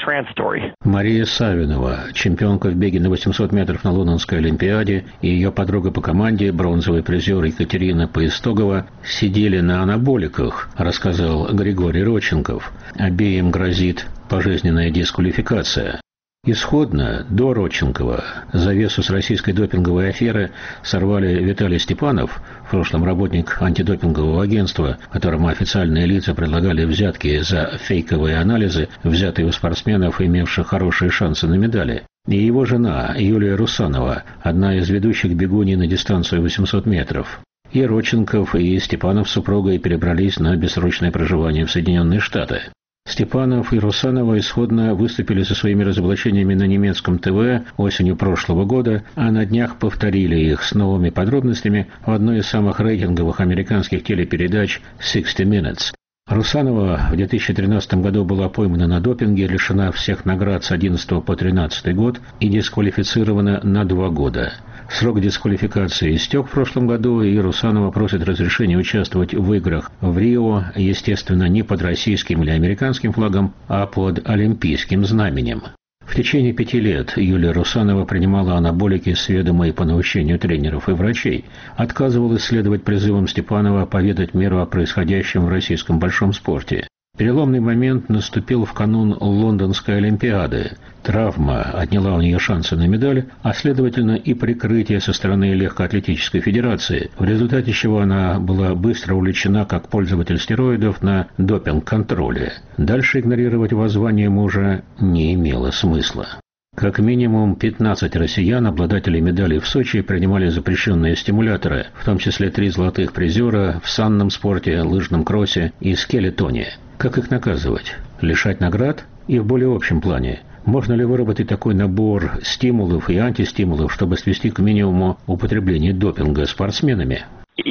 Мария Савинова, чемпионка в беге на 800 метров на Лондонской Олимпиаде, и ее подруга по команде, бронзовый призер Екатерина Поистогова, сидели на анаболиках, рассказал Григорий Родченков. Обеим грозит пожизненная дисквалификация. Исходно до Родченкова завесу с российской допинговой аферы сорвали Виталий Степанов, в прошлом работник антидопингового агентства, которому официальные лица предлагали взятки за фейковые анализы, взятые у спортсменов, имевших хорошие шансы на медали, и его жена Юлия Русанова, одна из ведущих бегуней на дистанцию 800 метров. И Родченков, и Степанов с супругой перебрались на бессрочное проживание в Соединенные Штаты. Степанов и Русанова исходно выступили со своими разоблачениями на немецком ТВ осенью прошлого года, а на днях повторили их с новыми подробностями в одной из самых рейтинговых американских телепередач «60 Minutes». Русанова в 2013 году была поймана на допинге, лишена всех наград с 2011 по 2013 год и дисквалифицирована на 2 года. Срок дисквалификации истек в прошлом году, и Русанова просит разрешения участвовать в играх в Рио, естественно, не под российским или американским флагом, а под олимпийским знаменем. В течение 5 лет Юлия Русанова принимала анаболики с ведомой по наущению тренеров и врачей, отказывалась следовать призывам Степанова поведать миру о происходящем в российском большом спорте. Переломный момент наступил в канун Лондонской Олимпиады. Травма отняла у нее шансы на медаль, а следовательно и прикрытие со стороны легкоатлетической федерации, в результате чего она была быстро увлечена как пользователь стероидов на допинг-контроле. Дальше игнорировать воззвание мужа не имело смысла. Как минимум 15 россиян, обладателей медалей в Сочи, принимали запрещенные стимуляторы, в том числе 3 золотых призера в санном спорте, лыжном кроссе и скелетоне. Как их наказывать? Лишать наград? И в более общем плане. Можно ли выработать такой набор стимулов и антистимулов, чтобы свести к минимуму употребление допинга спортсменами?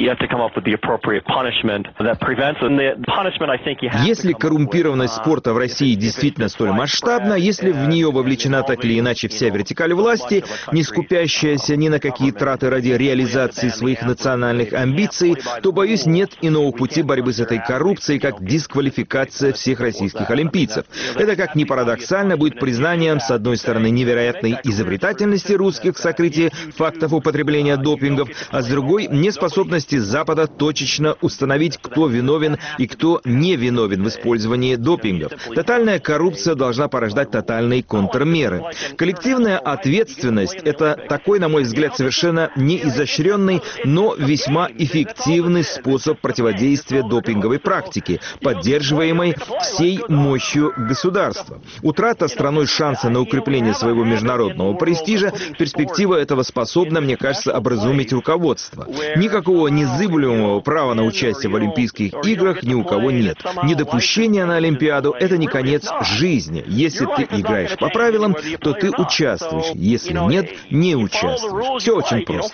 Если коррумпированность спорта в России действительно столь масштабна, если в нее вовлечена так или иначе вся вертикаль власти, не скупящаяся ни на какие траты ради реализации своих национальных амбиций, то, боюсь, нет иного пути борьбы с этой коррупцией, как дисквалификация всех российских олимпийцев. Это, как ни парадоксально, будет признанием, с одной стороны, невероятной изобретательности русских в сокрытии фактов употребления допингов, а с другой — неспособности Запада точечно установить, кто виновен и кто не виновен в использовании допингов. Тотальная коррупция должна порождать тотальные контрмеры. Коллективная ответственность — это такой, на мой взгляд, совершенно неизощренный, но весьма эффективный способ противодействия допинговой практике, поддерживаемой всей мощью государства. Утрата страной шанса на укрепление своего международного престижа, перспектива этого способна, мне кажется, образумить руководство. Никакого незыблемого права на участие в Олимпийских играх ни у кого нет. Недопущение на Олимпиаду – это не конец жизни. Если ты играешь по правилам, то ты участвуешь. Если нет, не участвуешь. Все очень просто.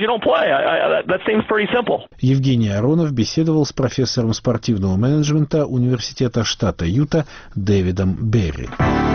Евгений Аронов беседовал с профессором спортивного менеджмента Университета штата Юта Дэвидом Берри.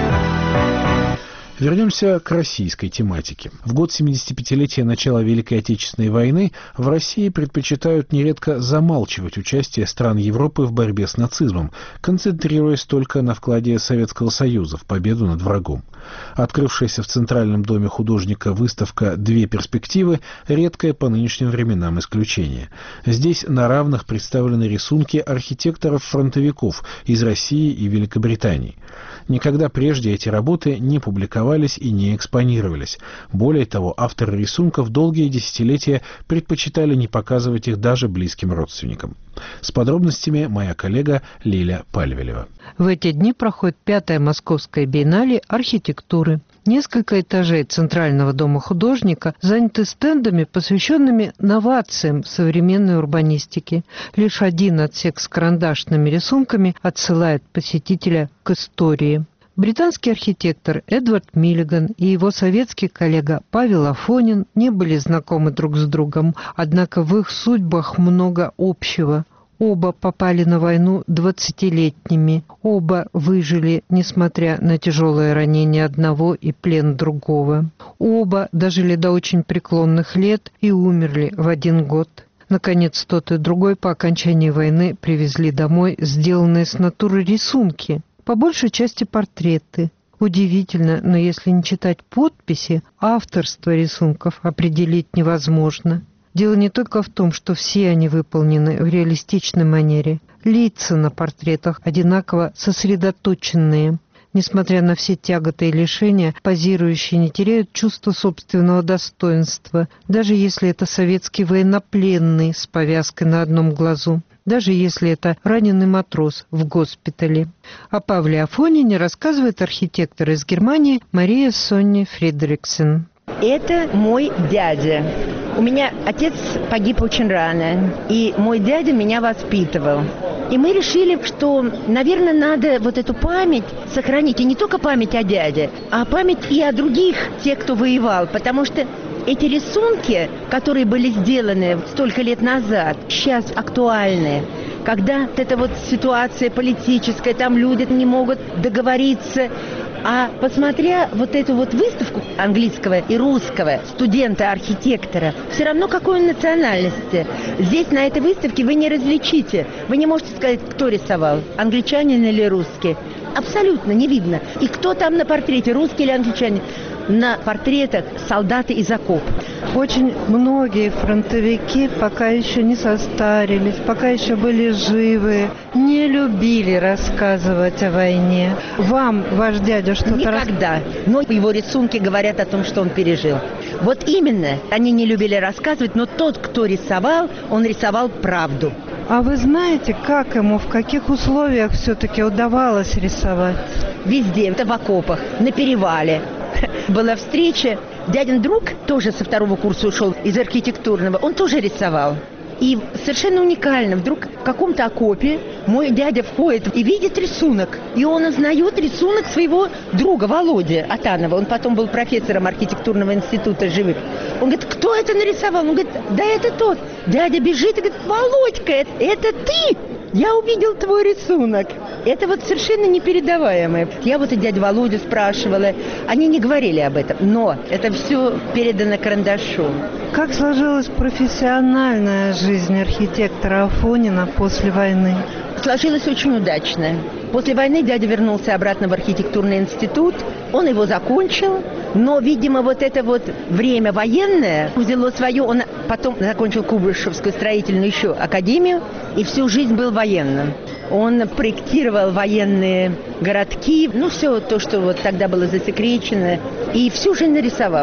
Вернемся к российской тематике. В год 75-летия начала Великой Отечественной войны в России предпочитают нередко замалчивать участие стран Европы в борьбе с нацизмом, концентрируясь только на вкладе Советского Союза в победу над врагом. Открывшаяся в Центральном доме художника выставка «Две перспективы» — редкое по нынешним временам исключение. Здесь на равных представлены рисунки архитекторов-фронтовиков из России и Великобритании. Никогда прежде эти работы не публиковались и не экспонировались. Более того, авторы рисунков долгие десятилетия предпочитали не показывать их даже близким родственникам. С подробностями моя коллега Лиля Пальвелева. В эти дни проходит 5-я Московская биеннале архитектуры. Несколько этажей Центрального дома художника заняты стендами, посвященными новациям в современной урбанистике. Лишь один отсек с карандашными рисунками отсылает посетителя к истории. Британский архитектор Эдвард Миллиган и его советский коллега Павел Афонин не были знакомы друг с другом, однако в их судьбах много общего. Оба попали на войну 20-летними. Оба выжили, несмотря на тяжелое ранение одного и плен другого. Оба дожили до очень преклонных лет и умерли в один год. Наконец, тот и другой по окончании войны привезли домой сделанные с натуры рисунки, по большей части портреты. Удивительно, но если не читать подписи, авторство рисунков определить невозможно. Дело не только в том, что все они выполнены в реалистичной манере. Лица на портретах одинаково сосредоточенные. Несмотря на все тяготы и лишения, позирующие не теряют чувства собственного достоинства, даже если это советский военнопленный с повязкой на одном глазу, даже если это раненый матрос в госпитале. О Павле Афонине рассказывает архитектор из Германии Мария Сонни Фридриксен. Это мой дядя. У меня отец погиб очень рано, и мой дядя меня воспитывал. И мы решили, что, наверное, надо вот эту память сохранить. И не только память о дяде, а память и о других, тех, кто воевал. Потому что эти рисунки, которые были сделаны столько лет назад, сейчас актуальны. Когда эта вот ситуация политическая, там люди не могут договориться. А посмотря вот эту вот выставку английского и русского студента-архитектора, все равно какой он национальности. Здесь на этой выставке вы не различите. Вы не можете сказать, кто рисовал, англичанин или русский. Абсолютно не видно. И кто там на портрете, русский или англичанин. На портретах солдаты из окопа. Очень многие фронтовики пока еще не состарились, пока еще были живы, не любили рассказывать о войне. Вам ваш дядя что-то Никогда. Но его рисунки говорят о том, что он пережил. Вот именно, они не любили рассказывать, но тот, кто рисовал, он рисовал правду. А вы знаете, как ему, в каких условиях все-таки удавалось рисовать? Везде, это в окопах, на перевале. Была встреча, дядин друг тоже со 2-го курса ушел из архитектурного, он тоже рисовал. И совершенно уникально, вдруг в каком-то окопе мой дядя входит и видит рисунок. И он узнает рисунок своего друга Володи Атанова. Он потом был профессором архитектурного института живых. Он говорит, кто это нарисовал? Он говорит, да это тот. Дядя бежит и говорит, Володька, это ты? Я увидел твой рисунок. Это вот совершенно непередаваемое. Я вот и дядю Володю спрашивала. Они не говорили об этом, но это все передано карандашом. Как сложилась профессиональная жизнь архитектора Афонина после войны? Сложилось очень удачно. После войны дядя вернулся обратно в архитектурный институт. Он его закончил, но, видимо, вот это вот время военное взяло свое. Он потом закончил Куйбышевскую строительную еще академию и всю жизнь был военным. Он проектировал военные городки, все то, что вот тогда было засекречено, и всю жизнь нарисовал.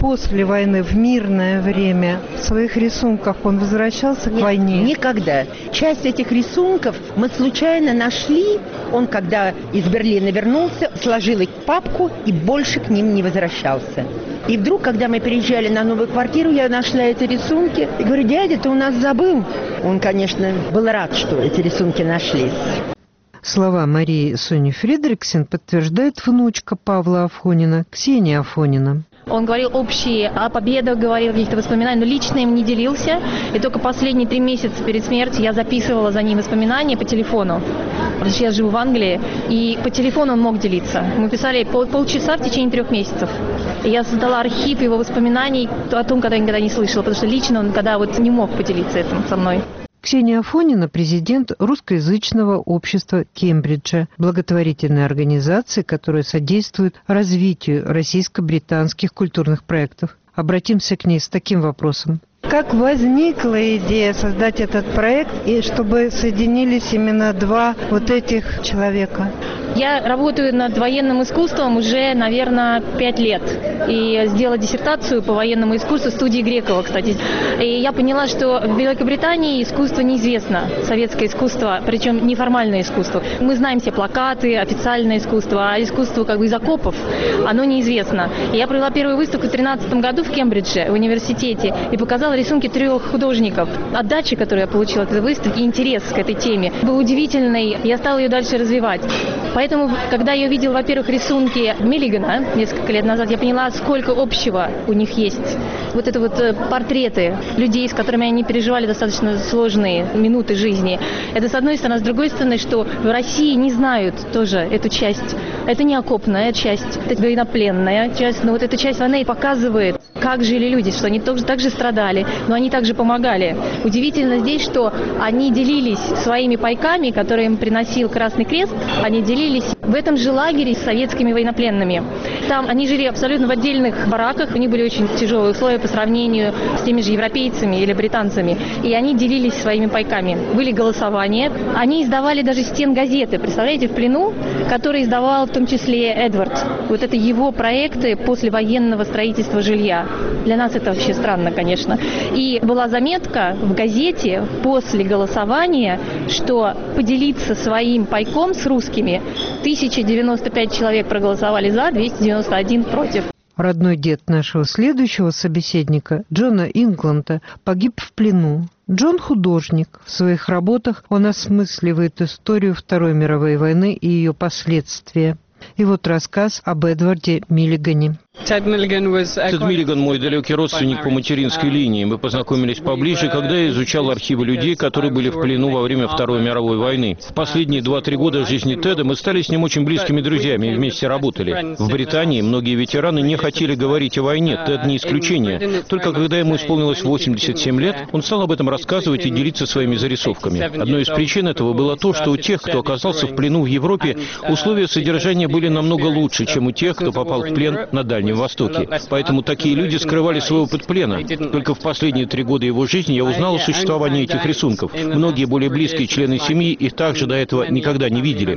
после войны, в мирное время, в своих рисунках он возвращался к войне? Никогда. Часть этих рисунков мы случайно нашли. Он, когда из Берлина вернулся, сложил их в папку и больше к ним не возвращался. И вдруг, когда мы переезжали на новую квартиру, я нашла эти рисунки. И говорю: дядя, ты у нас забыл. Он, конечно, был рад, что эти рисунки нашлись. Слова Марии Сони Фридриксен подтверждает внучка Павла Афонина, Ксения Афонина. Он говорил общие о победах, говорил каких-то воспоминаний, но лично им не делился. И только последние 3 месяца перед смертью я записывала за ним воспоминания по телефону. Потому что я живу в Англии, и по телефону он мог делиться. Мы писали полчаса в течение 3 месяцев. И я создала архив его воспоминаний о том, когда я никогда не слышала, потому что лично он когда не мог поделиться этим со мной. Ксения Афонина – президент русскоязычного общества Кембриджа, благотворительной организации, которая содействует развитию российско-британских культурных проектов. Обратимся к ней с таким вопросом. Как возникла идея создать этот проект, и чтобы соединились именно 2 этих человека? Я работаю над военным искусством уже, наверное, 5 лет. И сделала диссертацию по военному искусству в студии Грекова, кстати. И я поняла, что в Великобритании искусство неизвестно, советское искусство, причем неформальное искусство. Мы знаем все плакаты, официальное искусство, а искусство из окопов, оно неизвестно. И я провела первую выставку в 2013 году в Кембридже, в университете, и показала рисунки 3 художников. Отдача, которую я получила от этой выставки, и интерес к этой теме был удивительный. Я стала ее дальше развивать. Поэтому, когда я увидела, во-первых, рисунки Миллигана несколько лет назад, я поняла, сколько общего у них есть. Это портреты людей, с которыми они переживали достаточно сложные минуты жизни. Это с одной стороны. С другой стороны, что в России не знают тоже эту часть. Это не окопная часть, это военнопленная часть. Но эта часть, она и показывает, как жили люди, что они также страдали, но они также помогали. Удивительно здесь, что они делились своими пайками, которые им приносил Красный Крест, они делились в этом же лагере с советскими военнопленными. Там они жили абсолютно в отдельных бараках, у них были очень тяжелые условия по сравнению с теми же европейцами или британцами. И они делились своими пайками. Были голосования. Они издавали даже стенгазеты, представляете, в плену, которые издавал в том числе Эдвард. Это его проекты послевоенного строительства жилья. Для нас это вообще странно, конечно. И была заметка в газете после голосования, что поделиться своим пайком с русскими 1095 человек проголосовали за, 291 против. Родной дед нашего следующего собеседника, Джона Ингланда, погиб в плену. Джон художник. В своих работах он осмысливает историю Второй мировой войны и ее последствия. И рассказ об Эдварде Миллигане. Тед Миллиган мой далекий родственник по материнской линии. Мы познакомились поближе, когда я изучал архивы людей, которые были в плену во время Второй мировой войны. В последние 2-3 года жизни Теда мы стали с ним очень близкими друзьями и вместе работали. В Британии многие ветераны не хотели говорить о войне, Тед не исключение. Только когда ему исполнилось 87 лет, он стал об этом рассказывать и делиться своими зарисовками. Одной из причин этого было то, что у тех, кто оказался в плену в Европе, условия содержания были намного лучше, чем у тех, кто попал в плен на Дальнем Востоке. Поэтому такие люди скрывали свой опыт плена. Только в последние 3 года его жизни я узнал о существовании этих рисунков. Многие более близкие члены семьи их также до этого никогда не видели.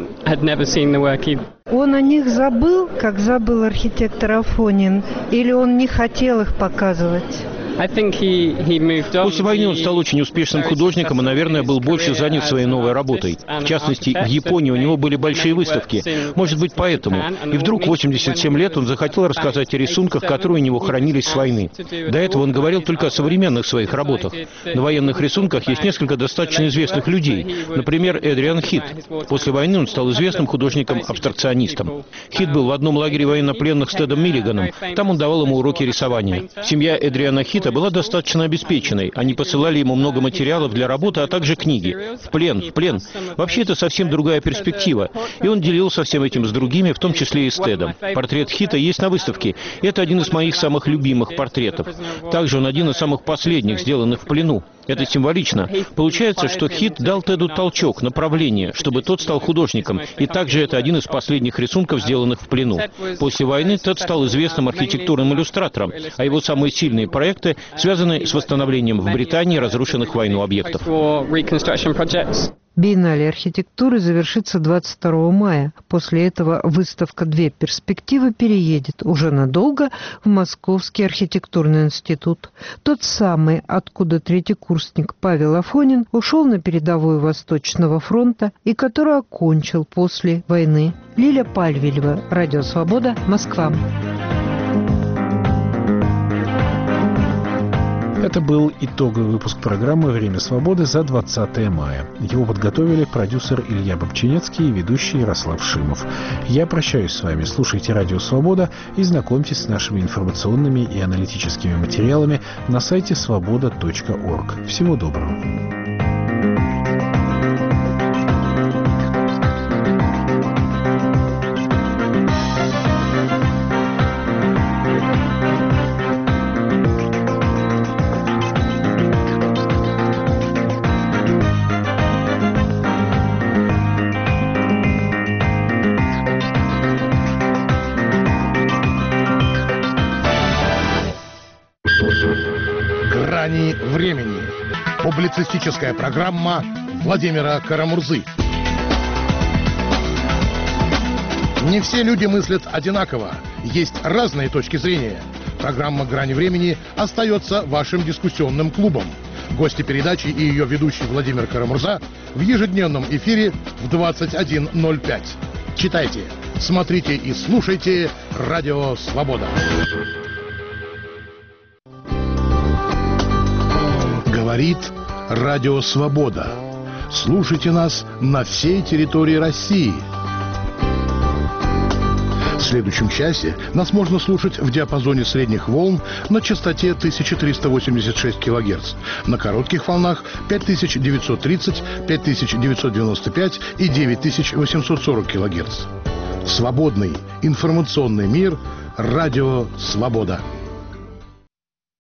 Он о них забыл, как забыл архитектор Афонин, или он не хотел их показывать? После войны он стал очень успешным художником и, наверное, был больше занят своей новой работой. В частности, в Японии у него были большие выставки. Может быть, поэтому. И вдруг в 87 лет он захотел рассказать о рисунках, которые у него хранились с войны. До этого он говорил только о современных своих работах. На военных рисунках есть несколько достаточно известных людей. Например, Эдриан Хит. После войны он стал известным художником-абстракционистом. Хит был в одном лагере военнопленных с Тедом Миллиганом. Там он давал ему уроки рисования. Семья Эдриана Хита была достаточно обеспеченной. Они посылали ему много материалов для работы, а также книги. В плен. Вообще, это совсем другая перспектива. И он делился всем этим с другими, в том числе и с Тедом. Портрет Хита есть на выставке. Это один из моих самых любимых портретов. Также он один из самых последних, сделанных в плену. Это символично. Получается, что Хит дал Теду толчок, направление, чтобы тот стал художником. И также это один из последних рисунков, сделанных в плену. После войны Тед стал известным архитектурным иллюстратором, а его самые сильные проекты связаны с восстановлением в Британии разрушенных в войну объектов. Биеннале архитектуры завершится 22 мая. После этого выставка «Две перспективы» переедет уже надолго в Московский архитектурный институт. Тот самый, откуда третьекурсник Павел Афонин ушел на передовую Восточного фронта и который окончил после войны. Лиля Пальвелева, Радио Свобода, Москва. Это был итоговый выпуск программы «Время свободы» за 20 мая. Его подготовили продюсер Илья Бобчинецкий и ведущий Ярослав Шимов. Я прощаюсь с вами. Слушайте «Радио Свобода» и знакомьтесь с нашими информационными и аналитическими материалами на сайте svoboda.org. Всего доброго. «Грани времени». Публицистическая программа Владимира Карамурзы. Не все люди мыслят одинаково. Есть разные точки зрения. Программа «Грани времени» остается вашим дискуссионным клубом. Гости передачи и ее ведущий Владимир Карамурза в ежедневном эфире в 21:05. Читайте, смотрите и слушайте «Радио Свобода». Говорит Радио Свобода. Слушайте нас на всей территории России. В следующем часе нас можно слушать в диапазоне средних волн на частоте 1386 кГц, на коротких волнах 5930, 5995 и 9840 кГц. Свободный информационный мир. Радио Свобода.